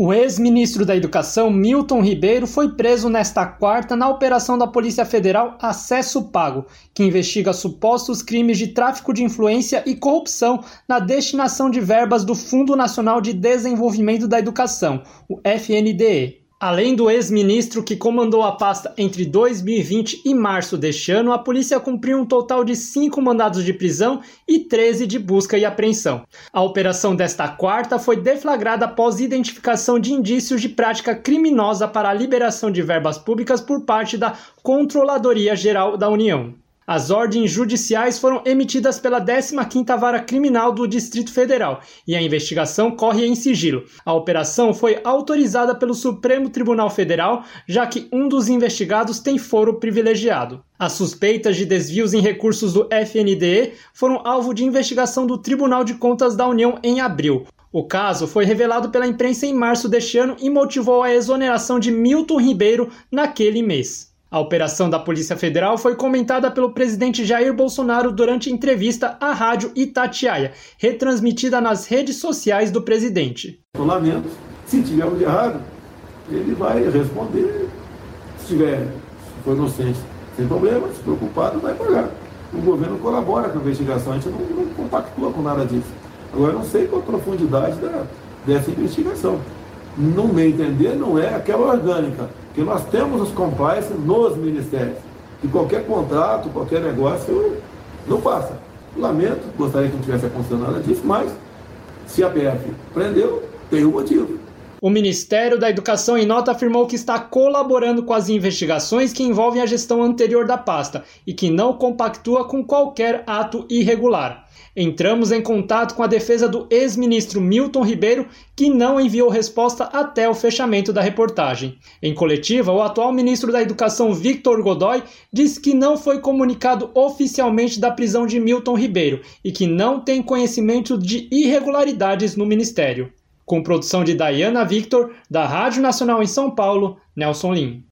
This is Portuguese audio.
O ex-ministro da Educação, Milton Ribeiro, foi preso nesta quarta na operação da Polícia Federal Acesso Pago, que investiga supostos crimes de tráfico de influência e corrupção na destinação de verbas do Fundo Nacional de Desenvolvimento da Educação, o FNDE. Além do ex-ministro que comandou a pasta entre 2020 e março deste ano, a polícia cumpriu um total de 5 mandados de prisão e 13 de busca e apreensão. A operação desta quarta foi deflagrada após identificação de indícios de prática criminosa para a liberação de verbas públicas por parte da Controladoria Geral da União. As ordens judiciais foram emitidas pela 15ª Vara Criminal do Distrito Federal e a investigação corre em sigilo. A operação foi autorizada pelo Supremo Tribunal Federal, já que um dos investigados tem foro privilegiado. As suspeitas de desvios em recursos do FNDE foram alvo de investigação do Tribunal de Contas da União em abril. O caso foi revelado pela imprensa em março deste ano e motivou a exoneração de Milton Ribeiro naquele mês. A operação da Polícia Federal foi comentada pelo presidente Jair Bolsonaro durante entrevista à rádio Itatiaia, retransmitida nas redes sociais do presidente. Eu lamento, se tiver algo de errado, ele vai responder. Se for inocente, sem problema, se preocupado, vai pagar. O governo colabora com a investigação, a gente não compactua com nada disso. Agora, eu não sei qual a profundidade dessa investigação. No meu entender, não é aquela orgânica, porque nós temos os compliance nos ministérios, e qualquer contrato, qualquer negócio não passa. Lamento, gostaria que não tivesse acontecido nada disso, mas se a PF prendeu, tem um motivo. O Ministério da Educação, em nota, afirmou que está colaborando com as investigações que envolvem a gestão anterior da pasta e que não compactua com qualquer ato irregular. Entramos em contato com a defesa do ex-ministro Milton Ribeiro, que não enviou resposta até o fechamento da reportagem. Em coletiva, o atual ministro da Educação, Victor Godoy, disse que não foi comunicado oficialmente da prisão de Milton Ribeiro e que não tem conhecimento de irregularidades no ministério. Com produção de Dayana Victor, da Rádio Nacional em São Paulo, Nelson Lim.